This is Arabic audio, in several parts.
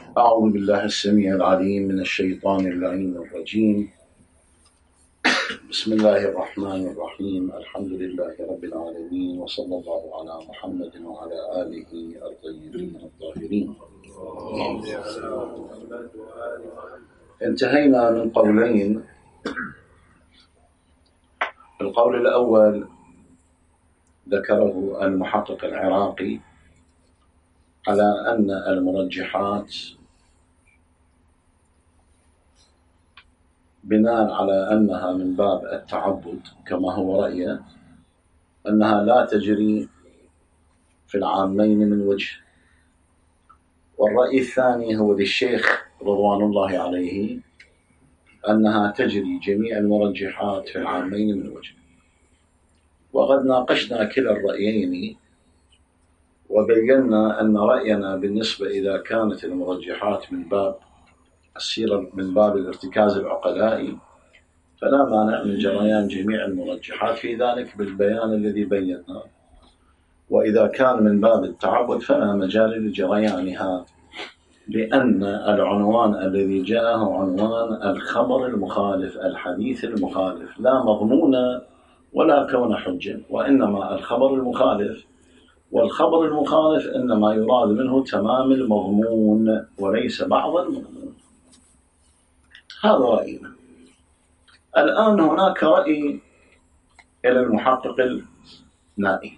أعوذ بالله السميع العليم من الشيطان اللعين الرجيم. بسم الله الرحمن الرحيم. الحمد لله رب العالمين، وصلى الله على محمد وعلى آله الطيبين الطاهرين. انتهينا من قولين. القول الأول ذكره المحقق العراقي على أن المرجحات بناء على أنها من باب التعبد كما هو رأيه، أنها لا تجري في العامين من وجه. والرأي الثاني هو للشيخ رضوان الله عليه، أنها تجري جميع المرجحات في العامين من وجه. وقد ناقشنا كلا الرأيين وبينا أن رأينا بالنسبة إذا كانت المرجحات من باب السيرة من باب الارتكاز العقلائي فلا مانع من جريان جميع المرجحات في ذلك بالبيان الذي بيناه، وإذا كان من باب التعبد فلا مجال لجريانها، لأن العنوان الذي جاءه عنوان الخبر المخالف، الحديث المخالف، لا مضمون ولا كون حجة، وإنما الخبر المخالف. والخبر المخالف إنما يراد منه تمام المضمون وليس بعض المضمون. هذا رأينا. الآن هناك رأي إلى المحقق النائي،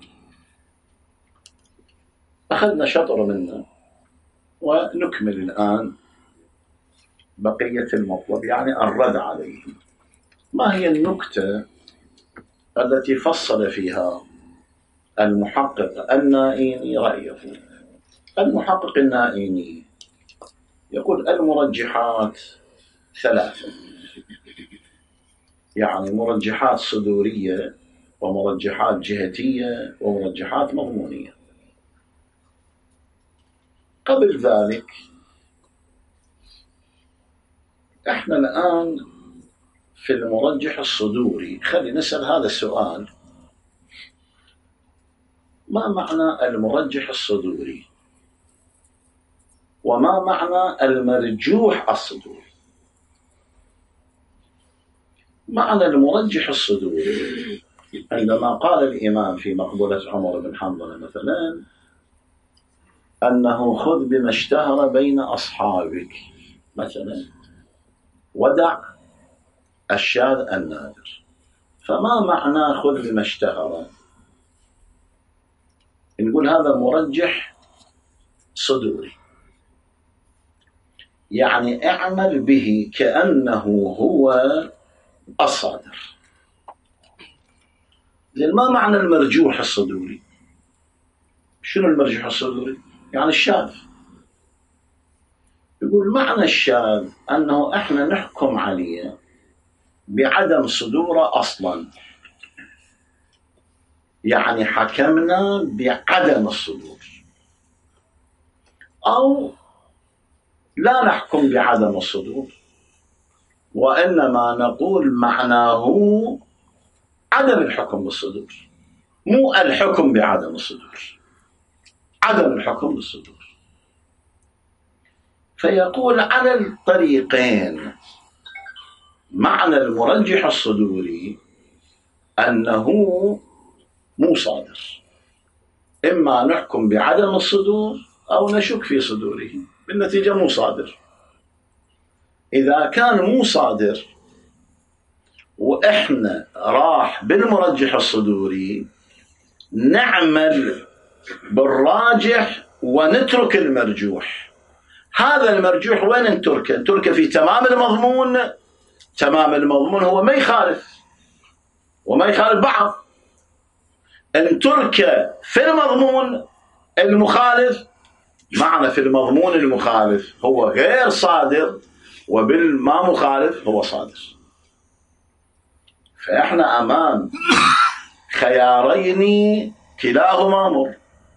أخذنا شطر منه ونكمل الآن بقية المطلب، يعني الرد عليه. ما هي النكتة التي فصل فيها المحقق النائيني رأيه؟ المحقق النائيني يقول المرجحات ثلاثة، يعني مرجحات صدورية ومرجحات جهتية ومرجحات مضمونية. قبل ذلك احنا الآن في المرجح الصدوري، خلينا نسأل هذا السؤال: ما معنى المرجح الصدوري؟ وما معنى المرجوح الصدوري؟ معنى المرجح الصدوري عندما قال الإمام في مقبولة عمر بن حنظلة مثلا أنه خذ بما اشتهر بين أصحابك مثلا ودع الشاذ النادر، فما معنى خذ بما اشتهر؟ نقول هذا مرجح صدوري، يعني اعمل به كأنه هو الصادر. لأن ما معنى المرجوح الصدوري؟ شنو المرجوح الصدوري؟ يعني الشاذ. يقول معنى الشاذ أنه احنا نحكم عليه بعدم صدوره أصلا، يعني حكمنا بعدم الصدور، أو لا نحكم بعدم الصدور وإنما نقول معناه عدم الحكم بالصدور، مو الحكم بعدم الصدور، عدم الحكم بالصدور. فيقول على الطريقين معنى المرجح الصدوري أنه مو صادر، إما نحكم بعدم الصدور أو نشك في صدوره، بالنتيجة مو صادر. إذا كان مو صادر وإحنا راح بالمرجح الصدوري، نعمل بالراجح ونترك المرجوح. هذا المرجوح وين نتركه؟ نتركه في تمام المضمون. تمام المضمون هو ما يخالف وما يخالف بعض. نتركه في المضمون المخالف، معنى في المضمون المخالف هو غير صادر، وبالما مخالف هو صادر. فإحنا أمام خيارين كلاهما مر،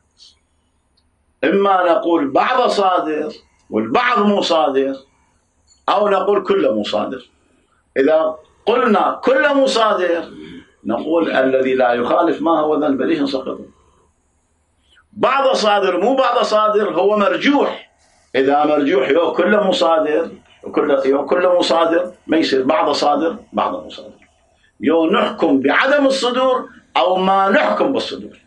إما نقول بعض صادر والبعض مو صادر، أو نقول كله مو صادر. إذا قلنا كله مو صادر نقول الذي لا يخالف ما هو ذنب به سقط. بعض صادر مو بعض صادر هو مرجوح، إذا مرجوح يو كله مصادر كله مصادر ما يصير بعض صادر بعض مصادر، يو نحكم بعدم الصدور أو ما نحكم بالصدور،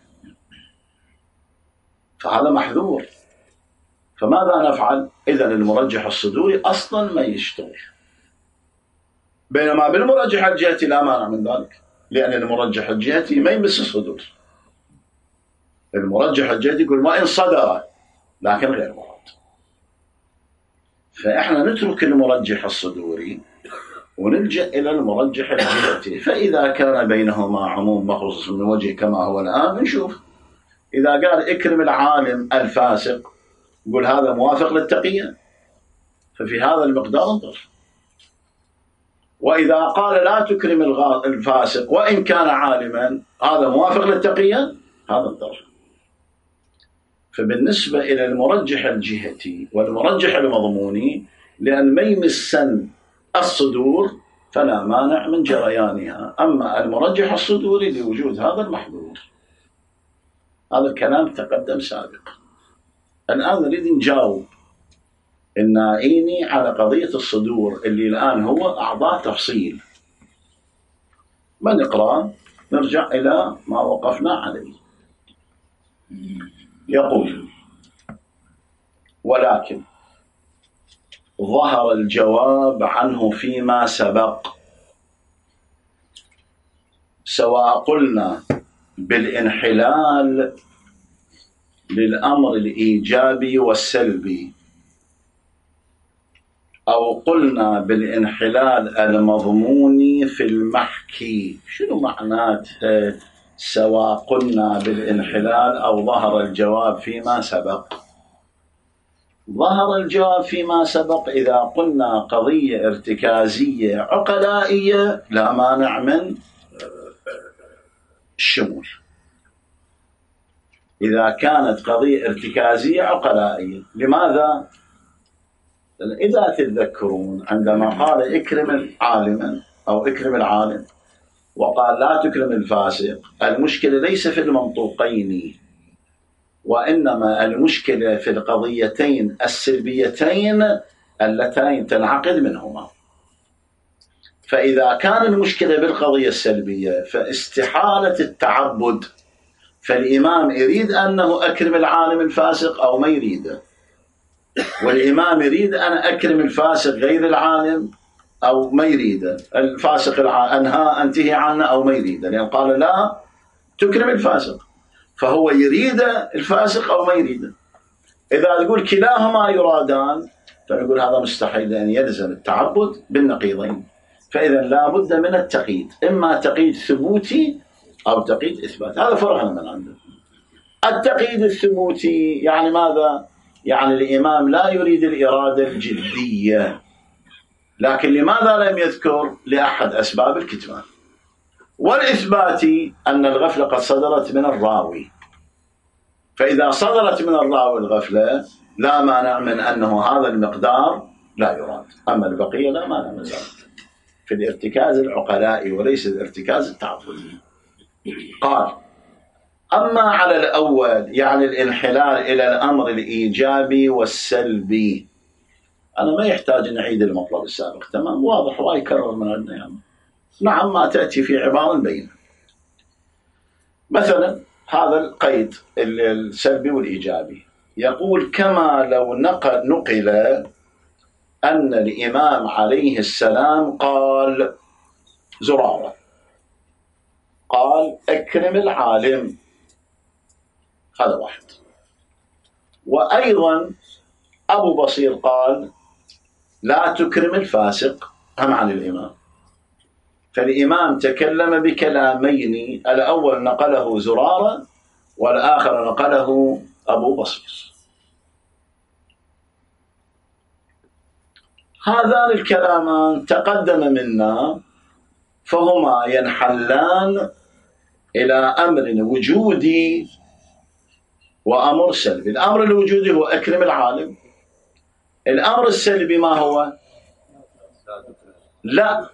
فهذا محذور. فماذا نفعل؟ إذن المرجح الصدوري أصلا ما يشتغل، بينما بالمرجح الجهتي لا مانع من ذلك، لأن المرجح الجهتي ما يمس الصدور. المرجح الجهتي يقول ما إن صدر لكن غير مراد. فإحنا نترك المرجح الصدوري ونلجأ إلى المرجح الجهتي، فإذا كان بينهما عموم مخصوص من وجه كما هو الآن نشوف. إذا قال اكرم العالم الفاسق يقول هذا موافق للتقية، ففي هذا المقدار انظر. وإذا قال لا تكرم الفاسق وإن كان عالما هذا موافق للتقية، هذا انظر. فبالنسبة إلى المرجح الجهتي والمرجح المضموني، لأن ما يمسن الصدور فلا مانع من جريانها. أما المرجح الصدوري لوجود هذا المحظور. هذا الكلام تقدم سابقا. الآن نريد نجاوب النائيني على قضية الصدور اللي الآن هو أعضاء تفصيل. ما نقرأ نرجع إلى ما وقفنا عليه. يقول ولكن ظهر الجواب عنه فيما سبق، سواء قلنا بالانحلال للأمر الإيجابي والسلبي أو قلنا بالانحلال المضموني في المحكي. شنو معناته سواء قلنا بالانحلال أو ظهر الجواب فيما سبق؟ ظهر الجواب فيما سبق إذا قلنا قضية ارتكازية عقلائية لا مانع من الشمول. إذا كانت قضية ارتكازية عقلائية، لماذا؟ إذا تتذكرون عندما قال اكرم عالما أو اكرم العالم وقال لا تكرم الفاسق، المشكلة ليس في المنطوقين، وإنما المشكلة في القضيتين السلبيتين اللتين تنعقد منهما. فإذا كان المشكلة بالقضية السلبية فاستحالة التعبد، فالإمام يريد أنه أكرم العالم الفاسق أو ما يريده، والإمام يريد أن أكرم الفاسق غير العالم أو ما يريده، الفاسق أنتهي عنه أو ما يريده، لأن قال لا تكرم الفاسق، فهو يريد الفاسق أو ما يريده. إذا تقول كلاهما يرادان فنقول هذا مستحيل، لأن يلزم التعبد بالنقيضين. فإذا لا بد من التقييد، إما تقييد ثبوتي أو تقييد إثبات. هذا فرعنا من عنده. التقييد الثبوتي يعني ماذا؟ يعني الإمام لا يريد الإرادة الجدية، لكن لماذا لم يذكر؟ لأحد أسباب الكتمان. والإثباتي أن الغفلة قد صدرت من الراوي، فإذا صدرت من الراوي الغفلة لا مانع من أنه هذا المقدار لا يراد، أما البقية لا مانع من ذلك في الارتكاز العقلائي وليس الارتكاز التعبدي. قال أما على الأول يعني الانحلال إلى الأمر الإيجابي والسلبي، أنا ما يحتاج نعيد المطلب السابق، تمام واضح ويكرر من عندنا يعني. نعم ما تأتي في عبارة بينة. مثلا هذا القيد السلبي والإيجابي يقول كما لو نقل أن الإمام عليه السلام قال زرارة قال اكرم العالم، هذا واحد. وأيضا أبو بصير قال لا تكرم الفاسق، هم عن الإمام. فالإمام تكلم بكلامين، الأول نقله زرارة والآخر نقله أبو بصير. هذان الكلامان تقدم منا، فهما ينحلان إلى أمر وجودي وأمر سلبي. الأمر الوجودي هو أكرم العالم. الأمر السلبي ما هو؟ لا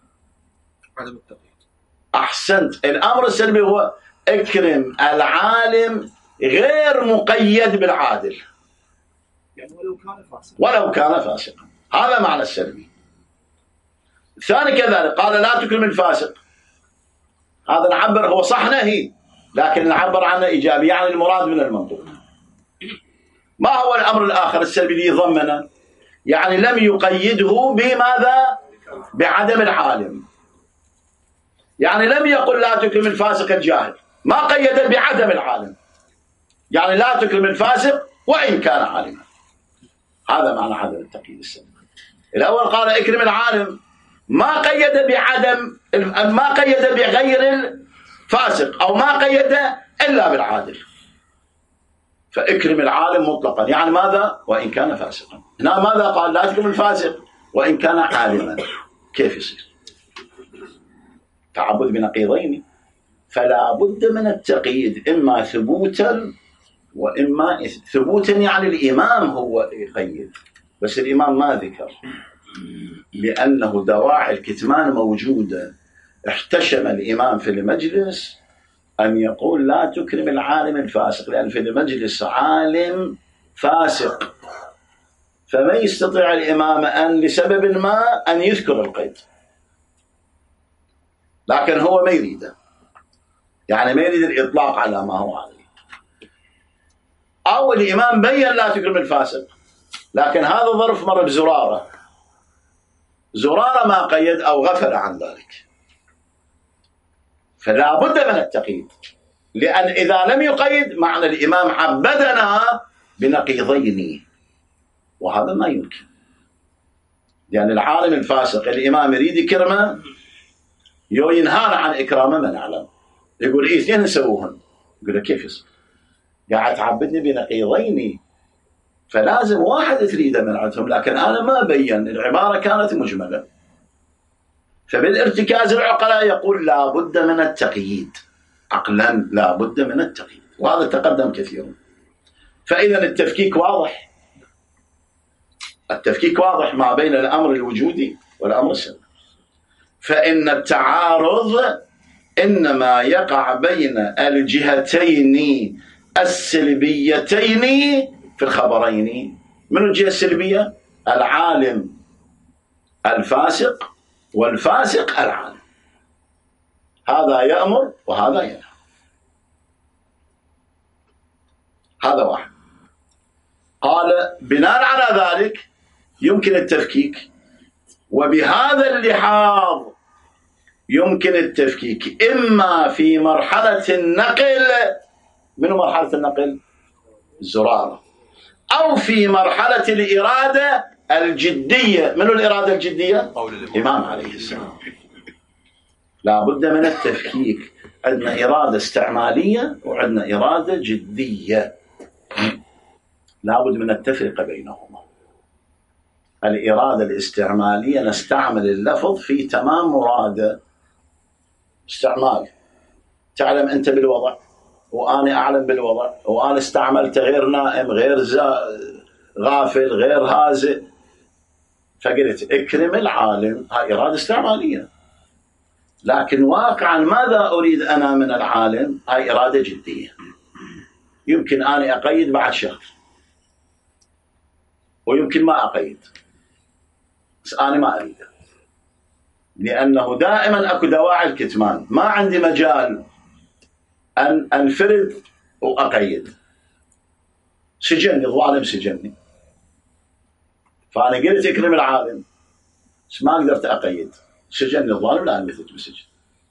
أحسنت، الأمر السلبي هو اكرم العالم غير مقيد بالعادل. يعني ولو كان فاسقا. ولو كان فاسقا، هذا معنى السلبي. الثاني كذلك قال لا تكرم الفاسق، هذا نعبر هو صح نهي لكن نعبر عنه إيجابي، يعني المراد من المنطوق. ما هو الأمر الآخر السلبي اللي يضمنه؟ يعني لم يقيده بماذا؟ بعدم العالم. يعني لم يقل لا تكرم الفاسق الجاهل، ما قيد بعدم العالم، يعني لا تكرم الفاسق وإن كان عالما. هذا معنى عدم التقييد السلبي. الأول قال اكرم العالم، ما قيد بعدم، ما قيد بغير الفاسق أو ما قيد إلا بالعادل. فاكرم العالم مطلقا يعني ماذا؟ وإن كان فاسقا. هنا ماذا قال؟ لا تكرم الفاسق وإن كان عالما. كيف يصير؟ تعبد بنقيضين، فلا بد من التقييد، إما ثبوتا وإما ثبوتا، يعني الإمام هو يقيد، بس الإمام ما ذكر لأنه دواعي الكتمان موجودة. احتشم الإمام في المجلس أن يقول لا تكرم العالم الفاسق، لأن في المجلس عالم فاسق، فما يستطيع الإمام أن لسبب ما أن يذكر القيد، لكن هو ما يريده، يعني ما يريد الإطلاق على ما هو عليه. أو الإمام بين لا تكرم الفاسق، لكن هذا ظرف مر بزرارة، زرارة ما قيد أو غفل عن ذلك، فلا بد من التقييد، لأن إذا لم يقيد معنى الإمام عبدنا بنقيضين، وهذا ما يمكن. يعني العالم الفاسق الإمام يريد يكرمه، ينهانا عن إكرامه ما نعلم، يقول إيه اثنين نسووهن، يقول كيف يصير؟ قاعد تعبدني بنقيضين، فلازم واحد تريده من عندهم، لكن أنا ما بين، العبارة كانت مجملة. فبالارتكاز العقلاء يقول لا بد من التقييد، عقلا لا بد من التقييد، وهذا تقدم كثيرا. فإذا التفكيك واضح، التفكيك واضح ما بين الأمر الوجودي والأمر السلبي. فإن التعارض إنما يقع بين الجهتين السلبيتين في الخبرين. من الجهة السلبية؟ العالم الفاسق والفاسق العالم، هذا يأمر وهذا ينهى، هذا واحد. قال بناء على ذلك يمكن التفكيك، وبهذا اللحاظ يمكن التفكيك إما في مرحلة النقل، من مرحلة النقل؟ الزرارة، أو في مرحلة الإرادة الجدية. من الإرادة الجدية؟ الإمام عليه السلام. لا بد من التفكيك، عندنا إرادة استعمالية وعندنا إرادة جدية، لا بد من التفرقة بينهما. الإرادة الاستعمالية نستعمل اللفظ في تمام مراده، استعمال، تعلم أنت بالوضع وأنا أعلم بالوضع، وأنا استعملت غير نائم غير غافل غير هازئ، فقلت اكرم العالم، هاي إرادة استعمالية. لكن واقعا ماذا أريد أنا من العالم؟ هاي إرادة جدية، يمكن أنا أقيد بعد شهر ويمكن ما أقيد، بس أنا ما أريده، لأنه دائما أكو دواعي الكتمان، ما عندي مجال أن أنفرد وأقيد. سجني الظالم، سجني، فأنا قلت اكرم العالم بس ما قدرت أقيد، سجني الظالم لا أمثل بسجن.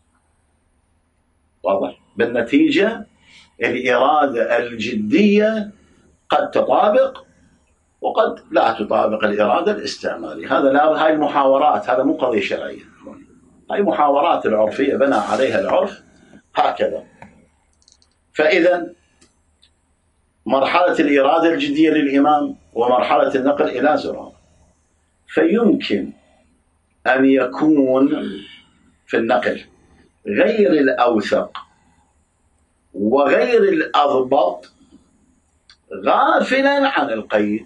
واضح؟ بالنتيجة الإرادة الجدية قد تطابق وقد لا تطابق الإرادة الاستعمالية. هذا لا، هاي المحاورات، هذا مو قضية شرعية، هاي محاورات العرفية بنى عليها العرف هكذا. فإذا مرحلة الإرادة الجدية للإمام ومرحلة النقل إلى زرار، فيمكن أن يكون في النقل غير الأوثق وغير الأضبط غافلا عن القيد،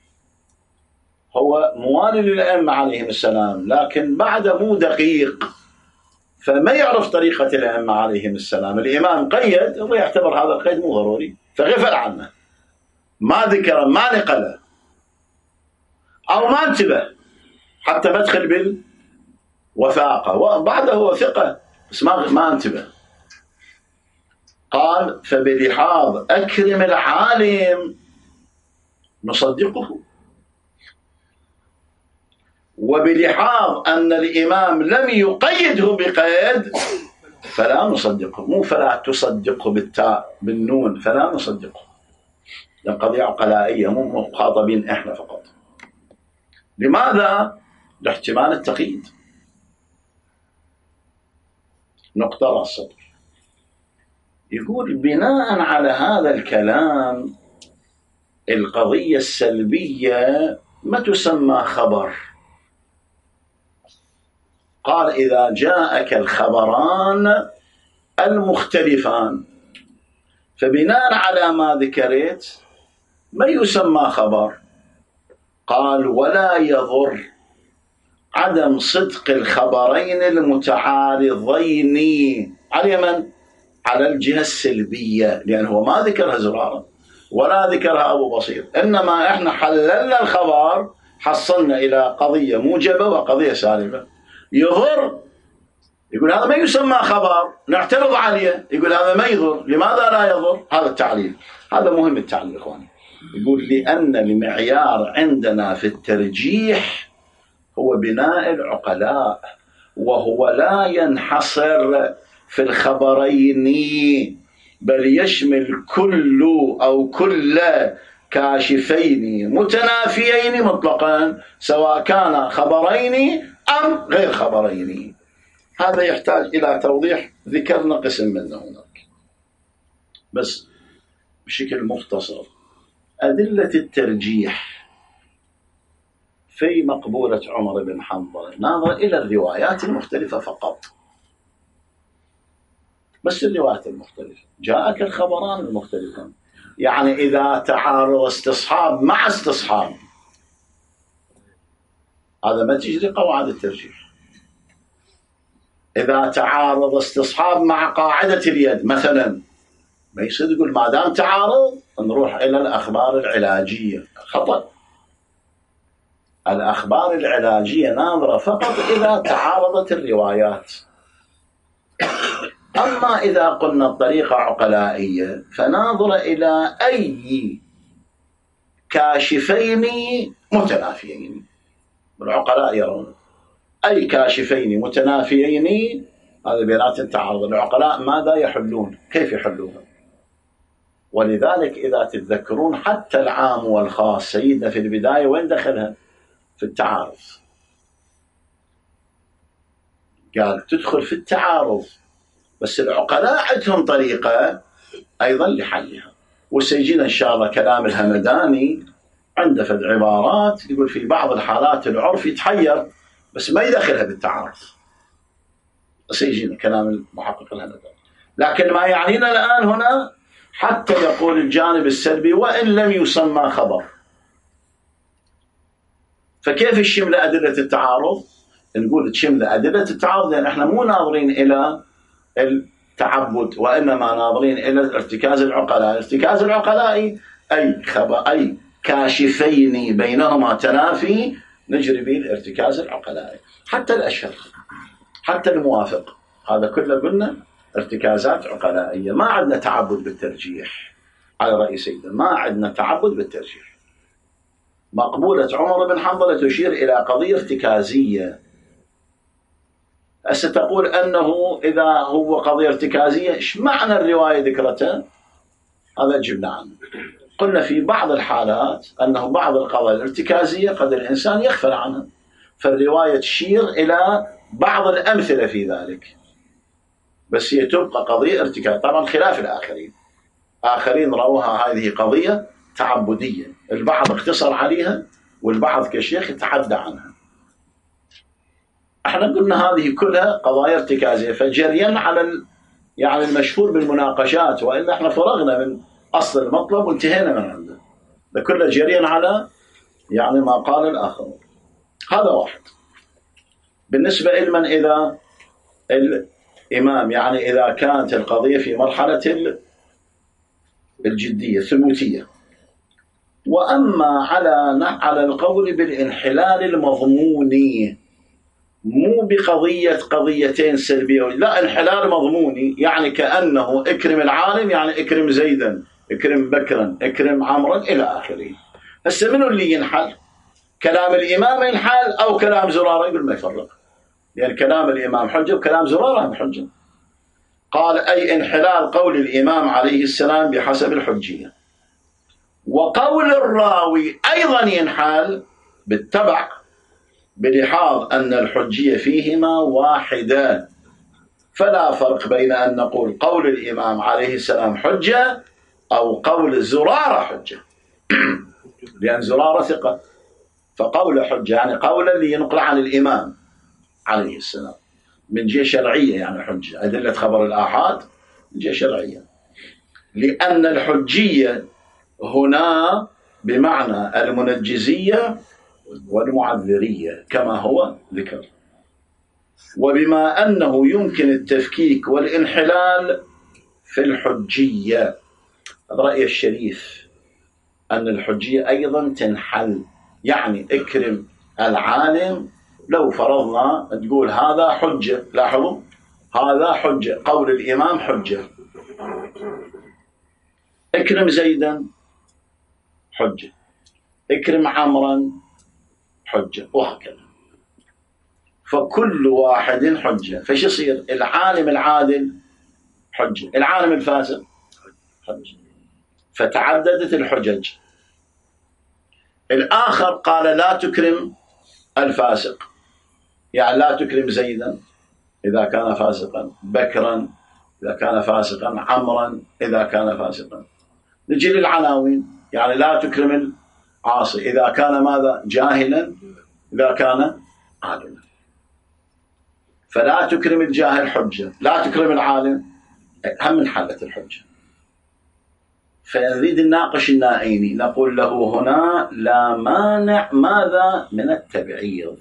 هو موالي للأئمة عليهم السلام لكن بعد مو دقيق، فما يعرف طريقة الأئمة عليهم السلام. الإمام قيد ويعتبر هذا القيد مو ضروري، فغفل عنه، ما ذكر ما نقله، أو ما انتبه حتى مدخل بالوثاقة وبعده هو ثقة بس ما انتبه. قال فبلحاظ أكرم العالم نصدقه، وبلحاظ أن الإمام لم يقيده بقيد فلا نصدقه. مو فلا تصدقه بالتاء بالنون، فلا نصدقه، لأن قضية عقلائية مو مخاطبين إحنا فقط. لماذا؟ لاحتمال التقييد. نقطة رأسه يقول بناء على هذا الكلام القضية السلبية ما تسمى خبر. قال إذا جاءك الخبران المختلفان، فبناء على ما ذكرت ما يسمى خبر. قال ولا يضر عدم صدق الخبرين المتعارضين على من؟ على الجهة السلبية، لأنه هو ما ذكرها زرارة ولا ذكرها أبو بصير، إنما إحنا حللنا الخبر حصلنا إلى قضية موجبة وقضية سالبة. يضر يقول هذا ما يسمى خبر، نعترض عليه يقول هذا ما يضر. لماذا لا يضر؟ هذا التعليل، هذا مهم التعليل إخواني. يقول لأن المعيار عندنا في الترجيح هو بناء العقلاء، وهو لا ينحصر في الخبرين بل يشمل كل أو كل كاشفين متنافيين مطلقا، سواء كان خبرين أم غير خبرين. هذا يحتاج إلى توضيح، ذكرنا قسم منه هناك بس بشكل مختصر. أدلة الترجيح في مقبولة عمر بن حنظلة ناظر إلى الروايات المختلفة فقط، بس الروايات المختلفة. جاءك الخبران المختلفان، يعني إذا تعارض استصحاب مع استصحاب هذا ما تجري قواعد الترجيح. إذا تعارض استصحاب مع قاعدة اليد مثلا، ما يصير يقول ما دام تعارض نروح إلى الأخبار العلاجية. خطأ. الأخبار العلاجية ناظرة فقط إذا تعارضت الروايات. أما إذا قلنا الطريقة عقلائية فناظر إلى أي كاشفين متنافيين. العقلاء يرون أي كاشفين متنافيين هذا بينات التعارض. العقلاء ماذا يحلون؟ كيف يحلونها؟ ولذلك إذا تتذكرون حتى العام والخاص سيدنا في البداية وين دخلها؟ في التعارض. قال تدخل في التعارض، بس العقلاء عندهم طريقة أيضا لحلها. وسيجينا إن شاء الله كلام الهمداني عنده فد عبارات يقول في بعض الحالات العرف يتحير بس ما يدخلها بالتعارض. سيجينا كلام المحقق الهمداني. لكن ما يعنينا الآن هنا حتى يقول الجانب السلبي وإن لم يسمى خبر. فكيف الشمل أدلة التعارض؟ نقول تشمل أدلة التعارض لأن احنا مو ناظرين إلى التعبد وإنما ناظرين إلى ارتكاز العقلاء. الارتكاز العقلائي أي كاشفين بينهما تنافي نجري به الارتكاز العقلائي. حتى الأشهر حتى الموافق هذا كله قلنا ارتكازات عقلائية. ما عندنا تعبد بالترجيح على رأي سيدنا، ما عندنا تعبد بالترجيح. مقبولة عمر بن حنظلة تشير إلى قضية ارتكازية. ستقول أنه إذا هو قضية ارتكازية إيش معنى الرواية ذكرتها؟ هذا جبنا عنه. قلنا في بعض الحالات أنه بعض القضايا الارتكازية قد الإنسان يغفل عنها، فالرواية تشير إلى بعض الأمثلة في ذلك، بس هي تبقى قضية ارتكاز. طبعا خلاف الآخرين، آخرين روها هذه قضية تعبدية، البعض اختصر عليها والبعض كشيخ يتحدى عنها. احنا قلنا هذه كلها قضايا ارتكازية، فجريا على يعني المشهور بالمناقشات، وإلا احنا فرغنا من أصل المطلب وانتهينا من عنده. ده كله جريا على يعني ما قال الآخر. هذا واحد. بالنسبة لمن إذا الإمام يعني إذا كانت القضية في مرحلة الجدية الثبوتية، وأما على القول بالانحلال المضموني، مو بقضية قضيتين سلبية، لا، انحلال مضموني، يعني كأنه اكرم العالم يعني اكرم زيدا، اكرم بكرا، اكرم عمرا إلى آخره. هسه منو اللي ينحل؟ كلام الإمام ينحل أو كلام زرارة؟ يقول ما يفرق، يعني كلام الإمام حجة وكلام زرارة حجة. قال أي انحلال قول الإمام عليه السلام بحسب الحجية، وقول الراوي أيضا ينحل بالتبع بلحاظ أن الحجية فيهما واحدة، فلا فرق بين أن نقول قول الإمام عليه السلام حجة أو قول زرارة حجة لأن زرارة ثقة، فقول حجة يعني قول اللي ينقل عن الإمام عليه السلام من جهة شرعية، يعني حجة أدلة خبر الآحاد من جهة شرعية، لأن الحجية هنا بمعنى المنجزية والمعذرية كما هو ذكر. وبما أنه يمكن التفكيك والانحلال في الحجية، رأي الشريف أن الحجية أيضا تنحل، يعني اكرم العالم، لو فرضنا تقول هذا حجة، لاحظوا هذا حجة، قول الإمام حجة، اكرم زيدا حجة، اكرم عمرا حجة، وهكذا، فكل واحد حجة. فش يصير؟ العالم العادل حجة، العالم الفاسق حجة، فتعددت الحجج. الآخر قال لا تكرم الفاسق، يعني لا تكرم زيدا إذا كان فاسقا، بكرا إذا كان فاسقا، عمرا إذا كان فاسقا. نجي للعناوين، يعني لا تكرم العاصي إذا كان ماذا؟ جاهلا، إذا كان عالما. فلا تكرم الجاهل حجة، لا تكرم العالم، هم من حالة الحجة. فنريد نناقش النائيني، نقول له هنا لا مانع ماذا؟ من التبعيض.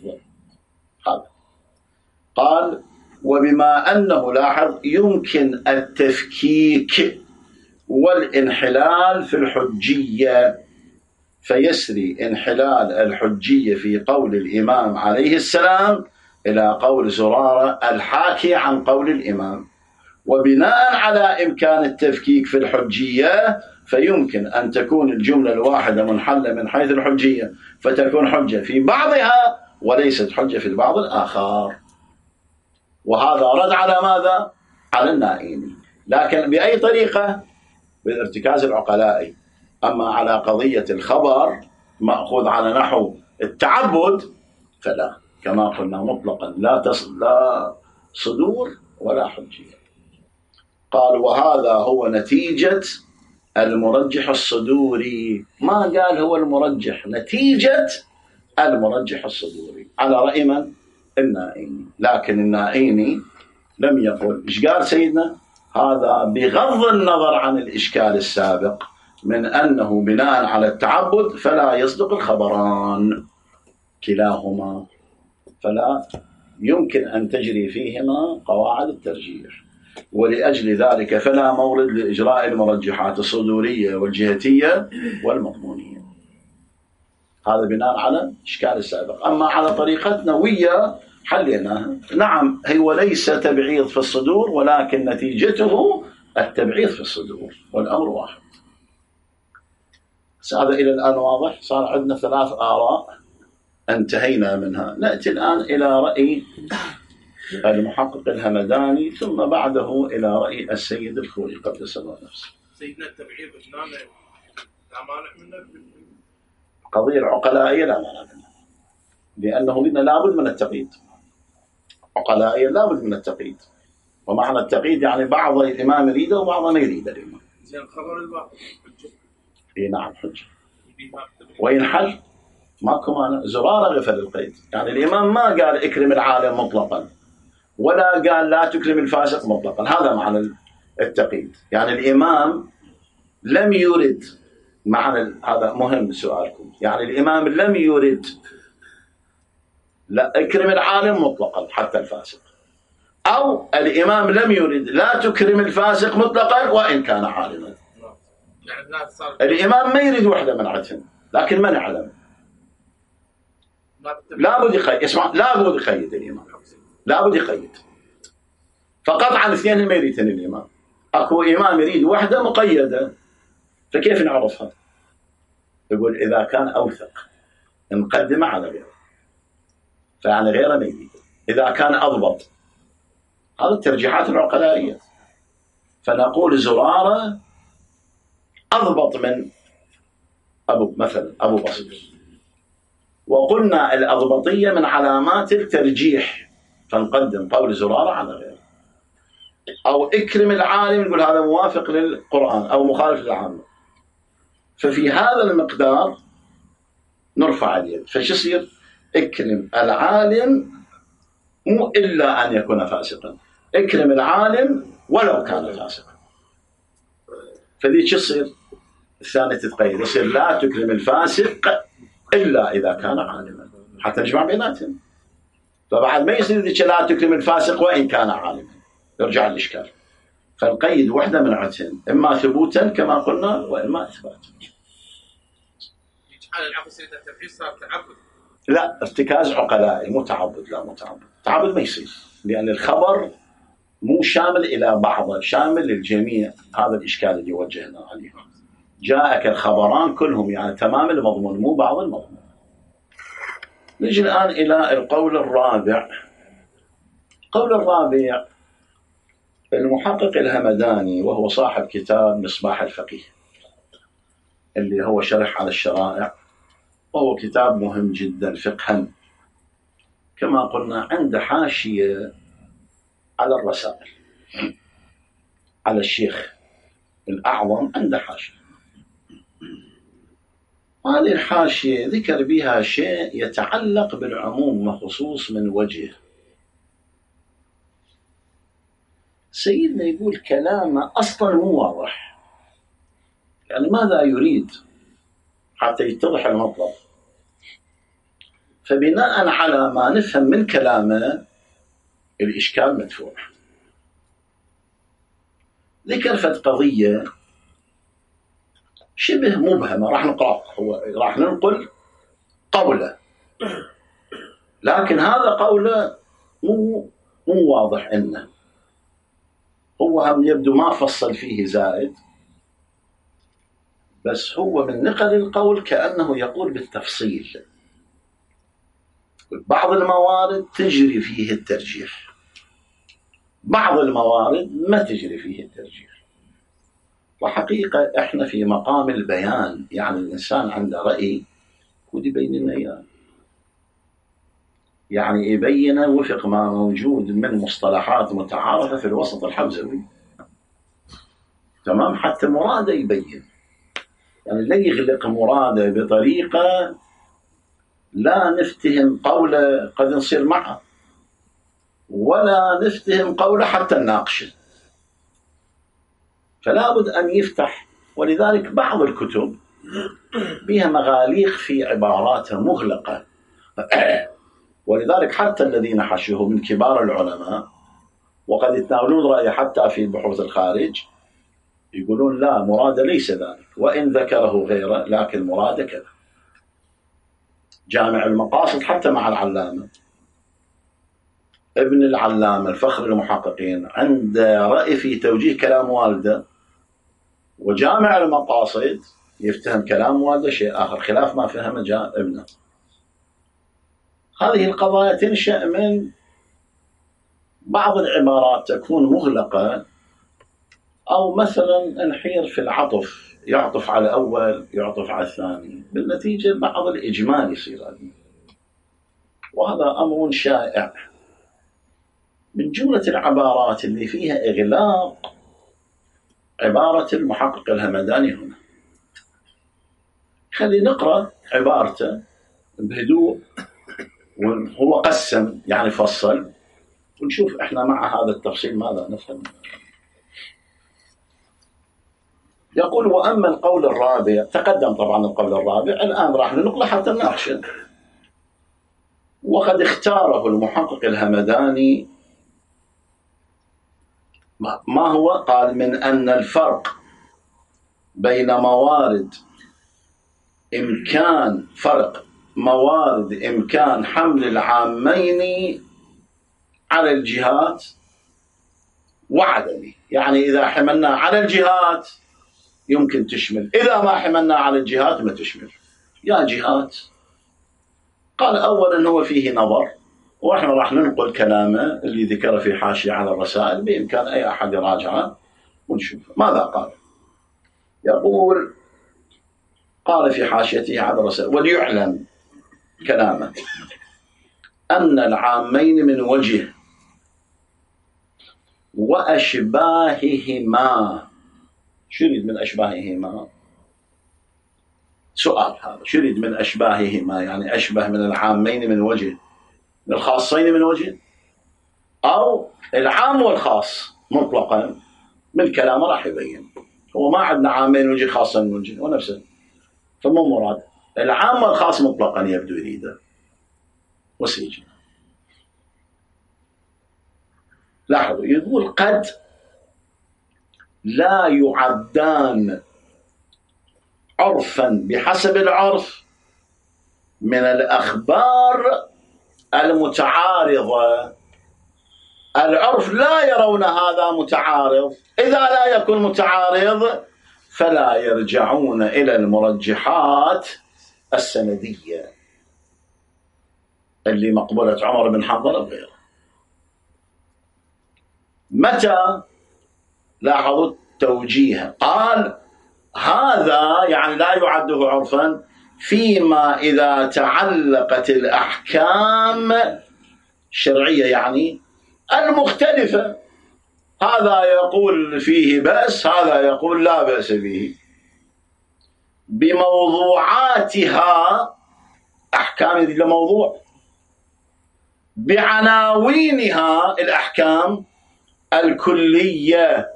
قال وبما أنه لاحظ يمكن التفكيك والانحلال في الحجية، فيسري انحلال الحجية في قول الإمام عليه السلام إلى قول زرارة الحاكي عن قول الإمام، وبناء على إمكان التفكيك في الحجية فيمكن أن تكون الجملة الواحدة منحلة من حيث الحجية فتكون حجة في بعضها وليست حجة في البعض الآخر. وهذا رد على ماذا؟ على النائيني، لكن بأي طريقة؟ بالارتكاز العقلائي. أما على قضية الخبر مأخوذ على نحو التعبد فلا، كما قلنا مطلقا لا صدور ولا حجية. قال وهذا هو نتيجة المرجح الصدوري، ما قال هو المرجح، نتيجة المرجح الصدوري على رأي من؟ النائيني. لكن النائيني لم يقل، إيش قال سيدنا؟ هذا بغض النظر عن الإشكال السابق من أنه بناء على التعبد فلا يصدق الخبران كلاهما، فلا يمكن أن تجري فيهما قواعد الترجيح، ولأجل ذلك فلا مورد لإجراء المرجحات الصدورية والجهتية والمضمونية. هذا بناء على الإشكال السابق. أما على طريقتنا ويا حليناها. نعم هو ليس تبعيض في الصدور، ولكن نتيجته التبعيض في الصدور، والأمر واحد. هذا إلى الآن واضح. صار عندنا 3 آراء انتهينا منها. نأتي الآن إلى رأي المحقق الهمداني، ثم بعده إلى رأي السيد الخوئي قدس الله نفسه. سيدنا التبعيض لا مانع منه، القضية العقلائية لا مانع منها، لأنه قلنا لابد من التقييد. عقلائيا لابد من التقييد، ومعنى التقييد يعني بعض الإمام يريده وبعض ما يريده الإمام. زين خبر البعض حجة. إيه نعم حجة. وينحل ماكو مانع. زرارة غفل القيد، يعني الإمام ما قال اكرم العالم مطلقا ولا قال لا تكرم الفاسق مطلقا، هذا معنى التقييد. يعني الإمام لم يرد معنى، هذا مهم سؤالكم، يعني الإمام لم يرد لا اكرم العالم مطلقا حتى الفاسق، أو الإمام لم يرد لا تكرم الفاسق مطلقا وإن كان عالما. الإمام ما يريد وحدة من عدهم، لكن ما نعلم. لابد يقيد، اسمع، لابد يقيد الإمام، لابد يقيد. فقطعا اثنين ما يريدن الإمام، أكو إمام يريد وحدة مقيدة، فكيف نعرفها؟ يقول إذا كان أوثق نقدمه على غيره، فعلى غيره ما يريد. إذا كان أضبط، هذه الترجيحات العقلائية، فنقول زرارة أضبط من مثلا أبو بصر، وقلنا الأضبطية من علامات الترجيح، فنقدم قول زرارة على غيره. أو اكرم العالم، نقول هذا موافق للقرآن أو مخالف للعامة، ففي هذا المقدار نرفع اليد. فش يصير؟ اكرم العالم مو إلا أن يكون فاسقا، اكرم العالم ولو كان فاسقا. فذي شو يصير؟ الثانية تتقيد، يصير لا تكرم الفاسق إلا إذا كان عالما، حتى نجمع بيناتهم. فبعد ما يصير ذيك لا تكرم الفاسق وإن كان عالما، يرجع الإشكال. فالقيد وحدة من عدتين، إما ثبوتا كما قلنا وإما إثباتا. لا، ارتكاز عقلائي، مو تعبد. لا، مو تعبد، تعبد ما يصير، لأن الخبر مو شامل إلى بعضه، شامل للجميع. هذا الإشكال اللي وجهنا عليه. جاءك الخبران كلهم يعني تمام المضمون، مو بعض المضمون. نجي الآن إلى القول الرابع. القول الرابع المحقق الهمداني، وهو صاحب كتاب مصباح الفقيه اللي هو شرح على الشرائع، وهو كتاب مهم جدا فقها. كما قلنا عنده حاشية على الرسائل، على الشيخ الأعظم عنده حاشية. هذه الحاشية ذكر بها شيء يتعلق بالعموم وخصوص من وجه. سيدنا يقول كلامه أصلا مو واضح، يعني ماذا يريد حتى يتضح المطلب. فبناء على ما نفهم من كلامه الإشكال مدفوع. ذكر فد قضية شبه مبهمة، راح نقرأ، هو راح ننقل قوله، لكن هذا قوله مو واضح إنه هو هم يبدو ما فصل فيه زائد، بس هو من نقل القول كأنه يقول بالتفصيل. بعض الموارد تجري فيه الترجيح، بعض الموارد ما تجري فيه الترجيح. وحقيقة احنا في مقام البيان، يعني الإنسان عنده رأي ودي يبين لنا إياه، يعني يبين وفق ما موجود من مصطلحات متعارفة في الوسط الحوزوي، تمام، حتى مراده يبين، يعني لا يغلق مراده بطريقة لا نفتهم قوله قد نصير معه، ولا نفتهم قوله حتى نناقشه. فلا بد أن يفتح. ولذلك بعض الكتب بها مغاليق في عباراتها مغلقة، ولذلك حتى الذين حشوه من كبار العلماء وقد يتناولون رأيه حتى في بحوث الخارج يقولون لا، مراد ليس ذلك، وإن ذكره غيره لكن مراد كذا. جامع المقاصد حتى مع العلامة ابن العلامة الفخر المحققين عنده رأي في توجيه كلام والده، وجامع المقاصد يفتهم كلام والده شيء آخر خلاف ما فهم جاء ابنه. هذه القضايا تنشأ من بعض العبارات تكون مغلقة، أو مثلا نحير في العطف، يعطف على الأول يعطف على الثاني، بالنتيجة بعض الإجمال يصير هذا، وهذا أمر شائع. من جملة العبارات اللي فيها إغلاق عبارة المحقق الهمداني هنا. خلي نقرأ عبارته بهدوء، وهو قسم يعني فصل، ونشوف احنا مع هذا التفصيل ماذا نفهم. يقول وأما القول الرابع، تقدم طبعا القول الرابع، الآن راح ننقله حتى نناقشه. وقد اختاره المحقق الهمداني ما هو؟ قال من أن الفرق بين موارد إمكان فرق موارد إمكان حمل العامين على الجهات وعدمه. يعني إذا حملنا على الجهات يمكن تشمل، إذا ما حملنا على الجهات ما تشمل. يا جهات قال أولا هو فيه نظر، وإحنا راح ننقل كلامه اللي ذكره في حاشية على الرسائل، بإمكان أي أحد يراجعه ونشوف ماذا قال. يقول قال في حاشيته على الرسائل: وليعلم كلامه أن العامين من وجه وأشباههما. شو يريد من أشباههما؟ سؤال هذا، شو يريد من أشباههما؟ يعني أشبه من العامين من وجه، من الخاصين من وجه، أو العام والخاص مطلقا؟ من كلامه راح يبين. هو ما عندنا عامين من وجه خاصين من وجه ونفسه، فمو مراد العام والخاص مطلقا يبدو يريده وسيجي. لاحظوا يقول قد لا يعدان عرفا بحسب العرف من الأخبار المتعارضة. العرف لا يرون هذا متعارض، إذا لا يكون متعارض فلا يرجعون إلى المرجحات السندية اللي مقبولة عمر بن حنظل وغيره. متى؟ لاحظوا التوجيه، قال هذا يعني لا يعده عرفا فيما إذا تعلقت الأحكام الشرعية يعني المختلفة، هذا يقول فيه بأس، هذا يقول لا بأس به، بموضوعاتها، أحكام الموضوع، بعناوينها الأحكام الكلية،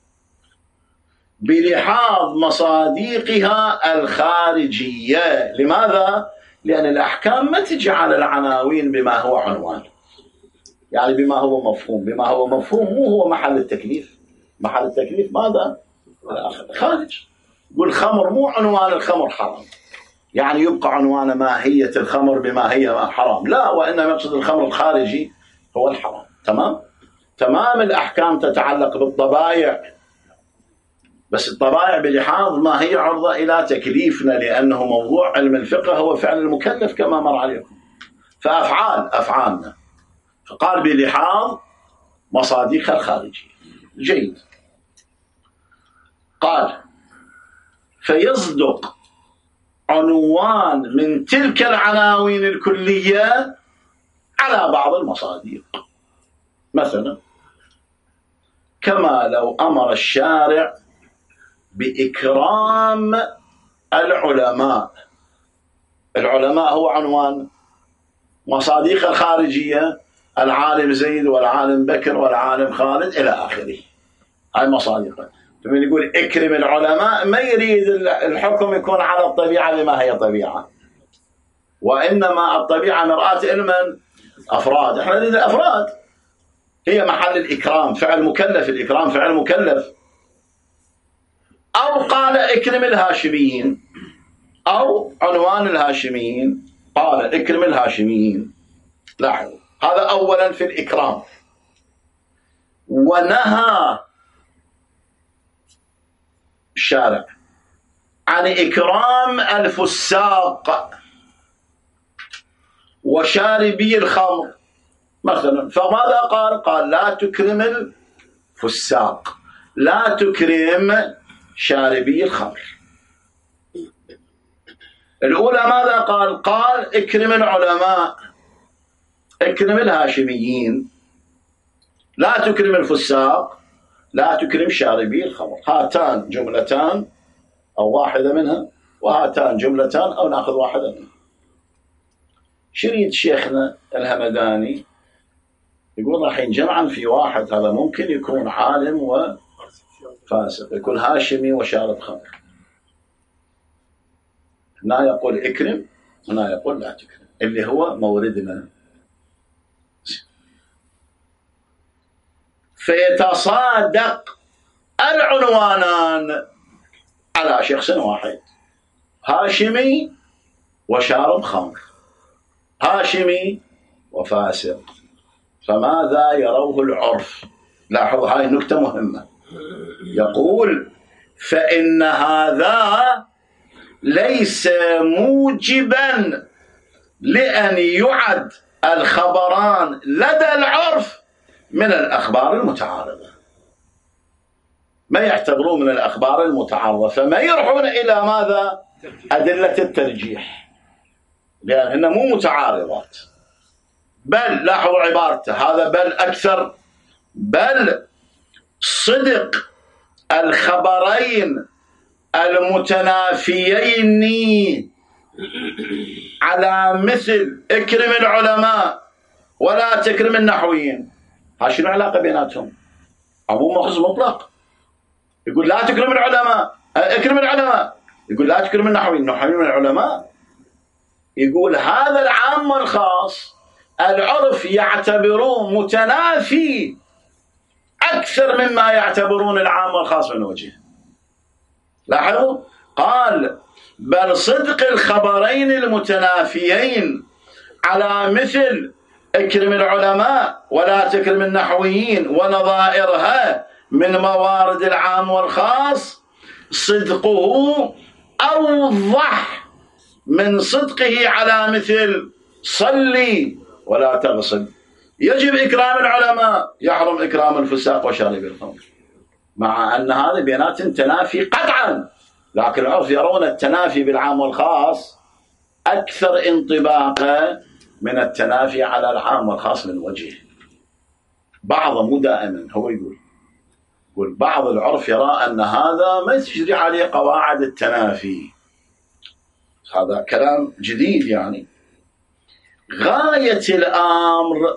بلحاظ مصادقها الخارجية. لماذا؟ لأن الأحكام ما تجي على العناوين بما هو عنوان، يعني بما هو مفهوم. بما هو مفهوم مو هو محل التكليف. محل التكليف ماذا؟ خارج. يقول خمر مو عنوان الخمر حرام، يعني يبقى عنوان ماهية الخمر بما هي حرام، لا، وإنما يقصد الخمر الخارجي هو الحرام. تمام الأحكام تتعلق بالطبائع، بس الطبائع بلحاظ ما هي عرضة إلى تكليفنا، لأنه موضوع علم الفقه هو فعل المكلف كما مر عليكم، أفعالنا، فقال بلحاظ مصادقها الخارجية. جيد. قال فيصدق عنوان من تلك العناوين الكلية على بعض المصادق، مثلا كما لو أمر الشارع بإكرام العلماء. العلماء هو عنوان، مصادق الخارجية العالم زيد والعالم بكر والعالم خالد إلى آخره، هاي مصادق. فمن يقول اكرم العلماء ما يريد الحكم يكون على الطبيعة لما هي طبيعة، وإنما الطبيعة مرآة علما أفراد، احنا نريد الأفراد، هي محل الإكرام، فعل مكلف، الإكرام فعل مكلف. أو قال اكرم الهاشميين، أو عنوان الهاشميين قال اكرم الهاشميين. لاحظوا هذا أولا في الإكرام. ونهى الشارع عن إكرام الفساق وشاربي الخمر مثلا، فماذا قال؟ قال لا تكرم الفساق، لا تكرم شاربي الخمر. الأولى ماذا قال؟ قال اكرم العلماء، اكرم الهاشميين، لا تكرم الفساق، لا تكرم شاربي الخمر. هاتان جملتان أو واحدة منها، وهاتان جملتان أو نأخذ واحدة منها. شريد شيخنا الهمداني يقول راح ينجمعا في واحد، هذا ممكن يكون عالم وفاسق، يكون هاشمي وشارب خمر. هنا يقول اكرم، هنا يقول لا تكرم، اللي هو موردنا. فيتصادق العنوانان على شخص واحد. هاشمي وشارب خمر، هاشمي وفاسق، فماذا يروه العرف؟ لاحظوا هاي نكتة مهمة. يقول فإن هذا ليس موجبا لأن يعد الخبران لدى العرف من الأخبار المتعارضة، ما يعتبرون من الأخبار المتعارضة، فما يروحون إلى ماذا؟ أدلة الترجيح، لأنها مو متعارضات. بل لاحظوا عبارته هذا، بل أكثر، بل صدق الخبرين المتنافيين على مثل اكرم العلماء ولا تكرم النحويين، ها شنو العلاقة بيناتهم؟ عموم مخصوص مطلق. يقول لا تكرم العلماء، اكرم العلماء، يقول لا تكرم النحويين، النحويين من العلماء. يقول هذا العام والخاص العرف يعتبروه متنافي أكثر مما يعتبرون العام والخاص من وجه. لاحظوا قال بل صدق الخبرين المتنافيين على مثل اكرم العلماء ولا تكرم النحويين ونظائرها من موارد العام والخاص صدقه أوضح من صدقه على مثل صلي ولا تغصب، يجب إكرام العلماء، يحرم إكرام الفساق وشارب الخمر، مع أن هذا بينات تنافي قطعا، لكن العرف يرون التنافي بالعام والخاص أكثر انطباقا من التنافي على العام والخاص من وجه. بعض مو دائما، هو يقول بعض العرف يرى أن هذا ما تجري عليه قواعد التنافي، هذا كلام جديد يعني. غاية الأمر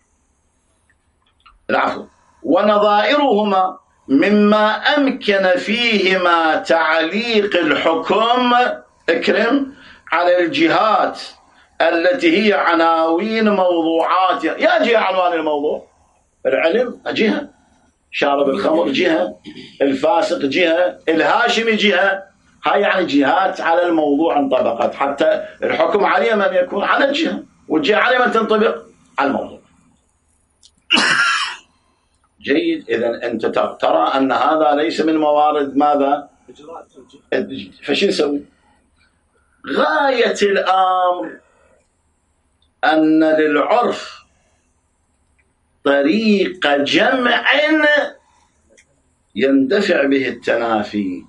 العفو ونظائرهما مما أمكن فيهما تعليق الحكم اكرم على الجهات التي هي عناوين موضوعات. يا جهة عنوان الموضوع، العلم جهة، شارب الخمر جهة، الفاسق جهة، الهاشمي جهة، هاي يعني جهات على الموضوع انطبقت، حتى الحكم عليه من يكون على الجهة، والجهة عليه من تنطبق على الموضوع. جيد. إذن أنت ترى أن هذا ليس من موارد ماذا؟ فشو نسوي؟ غاية الأمر أن للعرف طريق جمع يندفع به التنافي.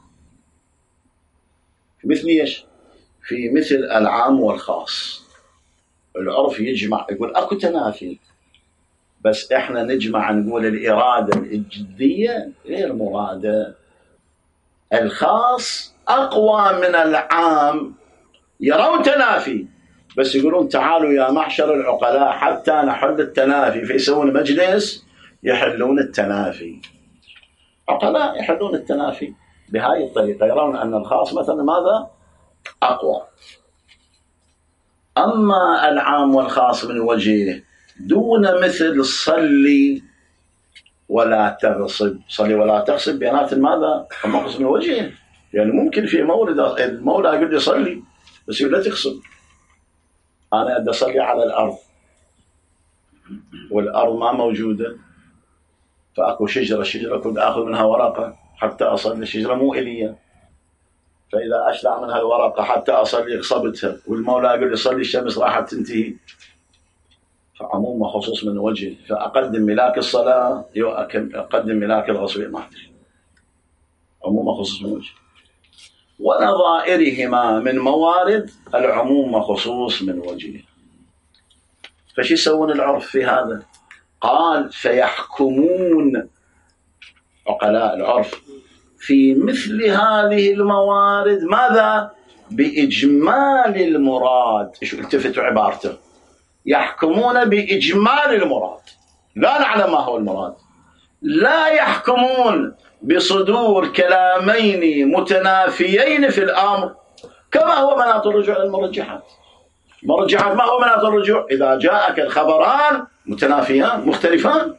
مثل ايش؟ في مثل العام والخاص العرف يجمع، يقول اكو تنافي، بس احنا نجمع نقول الإرادة الجدية غير مرادة، الخاص أقوى من العام، يرون تنافي بس يقولون تعالوا يا معشر العقلاء حتى نحل التنافي، فيسوون مجلس يحلون التنافي. عقلاء يحلون التنافي بهاي الطريقة، يرون أن الخاص مثلا ماذا؟ أقوى. أما العام والخاص من وجه دون مثل صلي ولا تغصب، صلي ولا تغصب بيانات ماذا؟ المقصد من وجهه، يعني ممكن في مورد المولى يقول لي صلي بس يقول لا تغصب، أنا أدى أصلي على الأرض والأرض ما موجودة، فأكو شجرة كنت أخذ منها ورقة حتى أصلي، الشجرة مو إلية، فإذا أشلع منها الورقة حتى أصلي غصبتها، والمولى يقول لي صلي الشمس راح تنتهي، فعموم وخصوص من وجه، فأقدم ملاك الصلاة أقدم ملاك الغصب، ما أدري، عموم وخصوص من وجه. ونظائرهما من موارد العموم وخصوص من وجه. فشي يسوون العرف في هذا؟ قال فيحكمون عقلاء العرف في مثل هذه الموارد ماذا؟ بإجمال المراد. التفتوا عبارته، يحكمون بإجمال المراد، لا نعلم ما هو المراد، لا يحكمون بصدور كلامين متنافيين في الأمر، كما هو مناط الرجوع للمرجحات. المرجحات ما هو مناط الرجوع؟ إذا جاءك الخبران متنافيان مختلفان،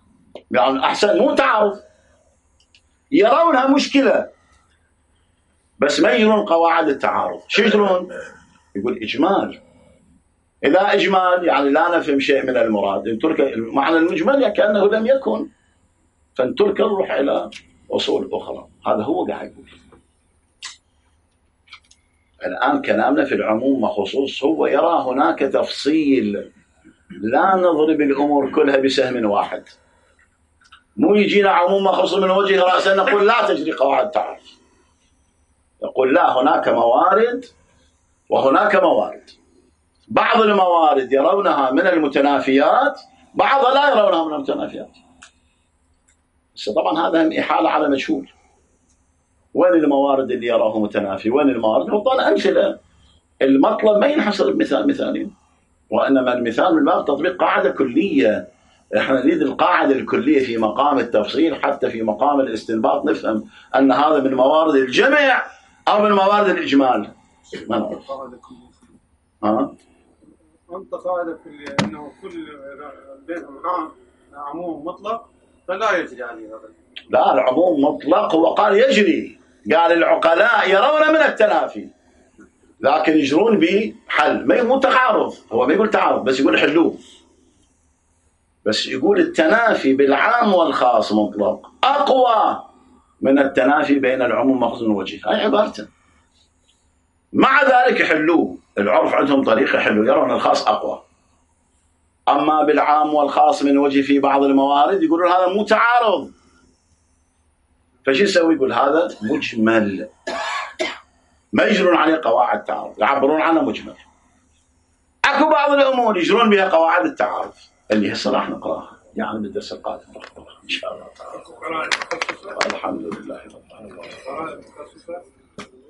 يعني أحسن مو تعارض، يرونها مشكلة، بس ما يجرون قواعد التعارض. شو يجرون؟ يقول إجمال. إذا إجمال يعني لا نفهم شيء من المراد، نترك معنى المجمل كأنه لم يكن، فنترك نروح إلى أصول أخرى. هذا هو قاعد يقول. الآن كلامنا في العموم وخصوص، هو يرى هناك تفصيل، لا نضرب الأمور كلها بسهم واحد. مو يجينا عموم وخصوص من وجه رأسا نقول لا تجري قواعد التعارض. يقول لا، هناك موارد وهناك موارد. بعض الموارد يرونها من المتنافيات، بعضها لا يرونها من المتنافيات. بس طبعا هذا إحالة على مجهول. وين الموارد اللي يراه متنافي؟ وين الموارد؟ نعطينا أمثلة. المطلب ما ينحصر بمثال مثالين، وإنما المثال من باب تطبيق قاعدة كلية. احنا نريد القاعدة الكلية في مقام التفصيل، حتى في مقام الاستنباط نفهم أن هذا من موارد الجمع أو من موارد الإجمال. ما نعرف. أنت قاعدة كلية أنه كل بينهم عموم مطلق فلا يجري عليه هذا. لا، العموم مطلق هو قال يجري، قال العقلاء يرون من التنافي، لكن يجرون بحل. ما مو تعارض، هو ما يقول تعارض، بس يقول حلوه. بس يقول التنافي بالعام والخاص مطلق أقوى من التنافي بين العموم والخاص من وجه. هاي عبارته. مع ذلك يحلوه. العرف عندهم طريقة يحلوه، يرون الخاص أقوى. أما بالعام والخاص من وجه في بعض الموارد يقولون هذا مو تعارض. فشو يسوي؟ يقول هذا مجمل، ما يجرون عليه قواعد التعارض، يعبرون عنه مجمل. اكو بعض الامور يجرون بها قواعد التعارض اللي هسه راح نقراها يعني بالدرس القادم ان شاء الله تعالى. الحمد لله رب العالمين.